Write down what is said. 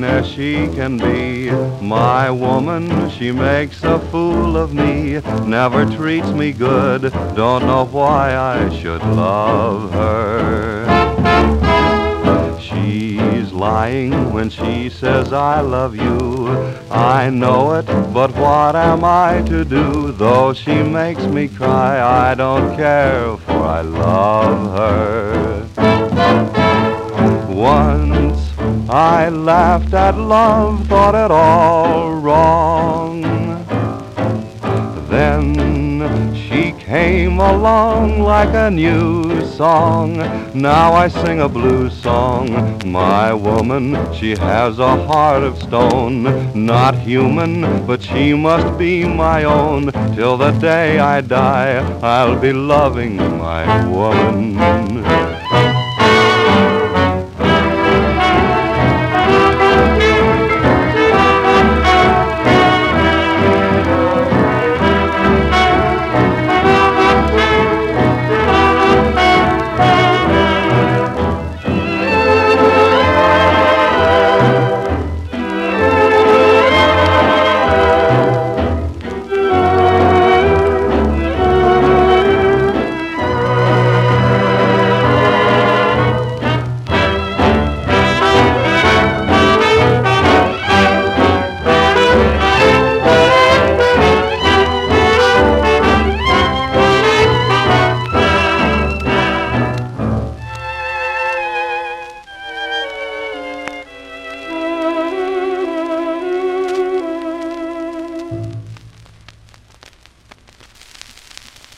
mean as she can be. My woman, she makes a fool of me, never treats me good, don't know why I should love her. She's lying when she says I love you. I know it, but what am I to do? Though she makes me cry, I don't care, for I love her. Once I laughed at love, thought it all wrong. Then she came along like a new song. Now I sing a blues song. My woman, she has a heart of stone. Not human, but she must be my own. Till the day I die, I'll be loving my woman.